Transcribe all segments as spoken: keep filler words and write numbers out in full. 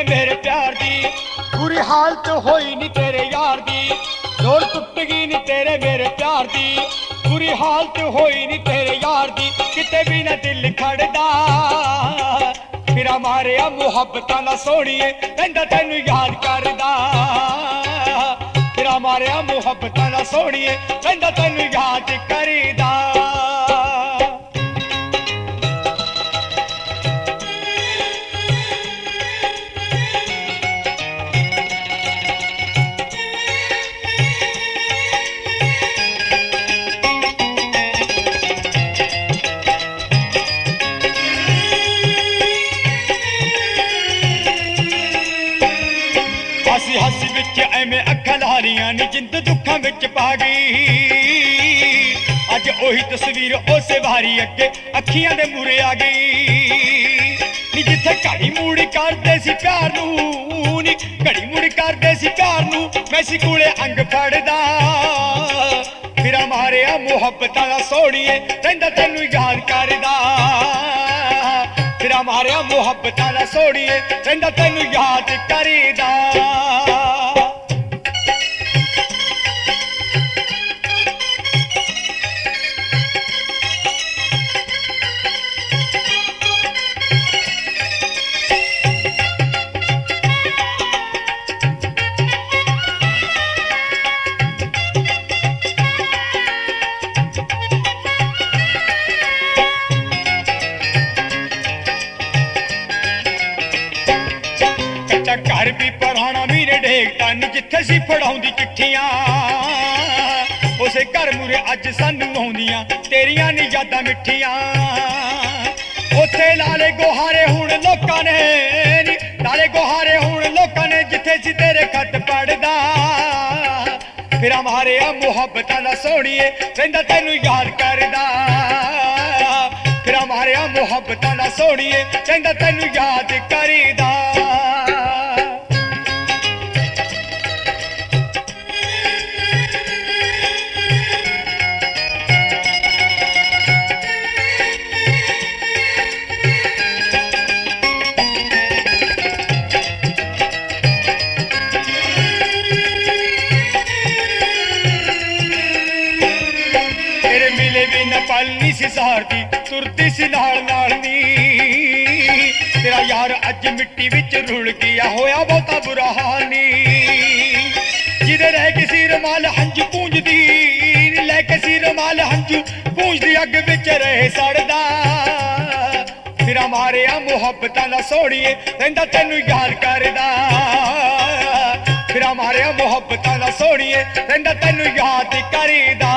मेरे प्यार दी, बुरी हालत होई नी तेरे यार दी, जोड़ टुट गई नी तेरे मेरे प्यार दी, बुरी हालत होई नी तेरे यार दी, किते भी ना दिल खड़दा फिर मारे मुहब्बतां दा सोहणीए रहिंदा तैनू याद करदा, फिर मारे मुहब्बतां दा सोहणीए रहिंदा तैनू याद करदा। हसी हसी विच एवें अखां लारियां नी जिंद दुखां विच पा गई, अज ओही तस्वीर उसे वारी अगे अखियां दे मूरे आ गई नी, जिथे घड़ी मुड़ करदे सी प्यार नूं नी, घड़ी मुड़ करदे सी प्यार नूं मैं सी कूले अंग फड़दा, फिर मारे मुहब्बतां दा सोहणीए रहिंदा तैनू याद करदा, फिर मारे मुहब्बतां दा सोहणीए रहिंदा तैनू याद करदा। घर भी पराना मीरे ढेकता नी जिथे सी फड़ाउंदी चिट्ठियां, उसे घर मुरे अज सानू आउंदियां तेरियां नी यादां मिठियां, उथे लाले गुहारे हुण लोकां ने नी, लाले गुहारे हुण लोकां ने जिथे सी तेरे खत पढ़दा, फिर मारे मुहब्बतां दा सोहणीए रहिंदा तैनू याद करदा, फिर मारे मुहब्बतां दा सोहणीए रहिंदा तैनू याद करदा। पल नी सी सहारदी तुरती सी नाल नाल नी, तेरा यार अज मिट्टी विच रुल गया होया बहुता बुरा हाल नी, जिदे रह के सी रमाल हंज पूंजदी लैके सी रमाल हंजू पूंजदी अग विच रहे सड़दा, फिर मारे मुहब्बतां दा सोहणीए रहिंदा तैनू याद करदा, फिर मारे मुहब्बतां दा सोहणीए रहिंदा तैनू याद करदा।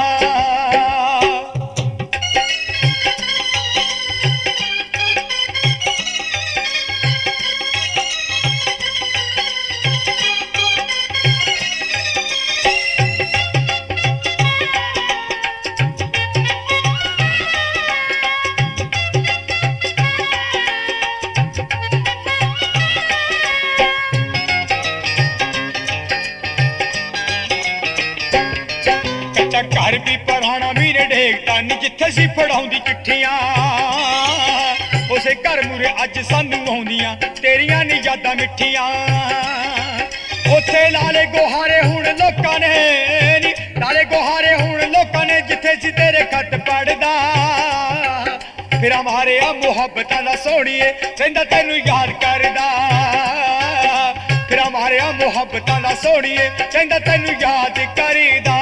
घर भी पराना मीरे ढेकता नी जिथे सी फड़ाउंदी चिट्ठियां, उसे घर मुरे अज सानू आउंदियां तेरियां नी यादां मिठियां, उथे लाले गुहारे हुण लोकां ने नी, लाले गुहारे हुण लोकां ने जिथे सी तेरे खत पढ़दा, फिर मारे मुहब्बतां दा सोहणीए रहिंदा तैनू याद करदा, फिर मारे मुहब्बतां दा सोहणीए रहिंदा तैनू याद करदा।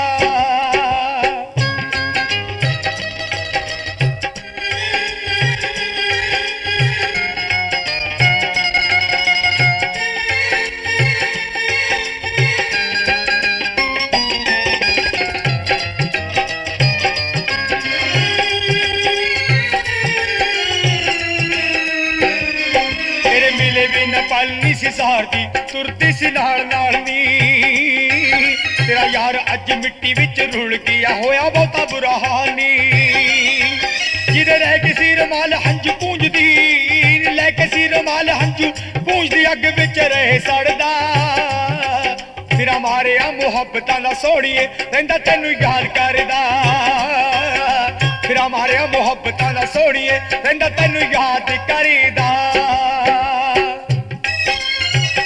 पल नी सी सहारदी तुरती सी नाल नाल नी, तेरा यार अज मिट्टी विच रुल गया होया बहुता बुरा हाल नी, जिदे रह के सी रमाल हंज पूंजदी लैके सी रमाल हंजू पूंजदी अग विच रहे सड़दा, फिर मारे मुहब्बतां दा सोहणीए रहिंदा तैनू याद करदा, फिर मारे मुहब्बतां दा सोहणीए रहिंदा तैनू याद करदा।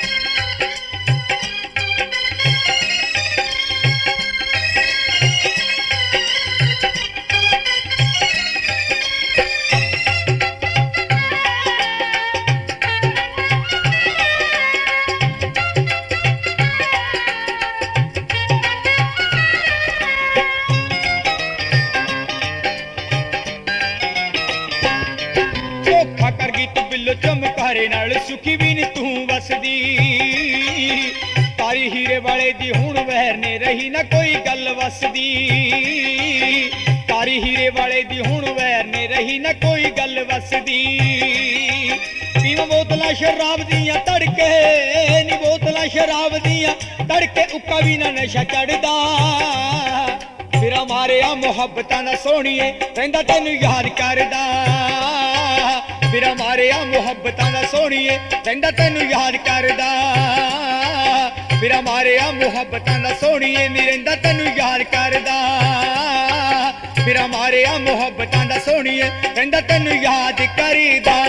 ਤਾਰੀ ਹੀਰੇ ਵਾਲੇ ਦੀ ਹੁਣ ਵਹਿਰ ਨੇ ਰਹੀ ਨਾ ਕੋਈ ਗੱਲ ਵਸਦੀ ਤਾਰੀ ਹੀਰੇ ਵਾਲੇ ਦੀ ਹੁਣ ਵਹਿਰ ਨੇ ਰਹੀ ਨਾ ਕੋਈ ਗੱਲ ਵਸਦੀ ਪੀਵਾਂ ਬੋਤਲਾਂ ਸ਼ਰਾਬ ਦੀਆਂ ਤੜਕੇ ਨੀ ਬੋਤਲਾਂ ਸ਼ਰਾਬ ਦੀਆਂ ਤੜਕੇ ਉੱਕਾ ਵੀ ਨਾ ਨਸ਼ਾ ਚੜਦਾ ਫਿਰਾਂ ਮਾਰਿਆ ਮੁਹੱਬਤਾਂ ਦਾ ਸੋਹਣੀਏ ਰਹਿੰਦਾ ਤੈਨੂੰ ਯਾਦ ਕਰਦਾ ਫਿਰਾਂ ਮਾਰਿਆ ਮੁਹੱਬਤਾਂ ਦਾ ਸੋਹਣੀਏ ਰਹਿੰਦਾ ਤੈਨੂੰ ਯਾਦ ਕਰਦਾ ਫਿਰਾਂ ਮਾਰਿਆ ਮੁਹੱਬਤਾਂ ਦਾ ਸੋਹਣੀਏ ਨੀ ਰਹਿੰਦਾ ਤੈਨੂੰ ਯਾਦ ਕਰਦਾ ਫਿਰਾਂ ਮਾਰਿਆ ਮੁਹੱਬਤਾਂ ਦਾ ਸੋਹਣੀਏ ਰਹਿੰਦਾ ਤੈਨੂੰ ਯਾਦ ਕਰਦਾ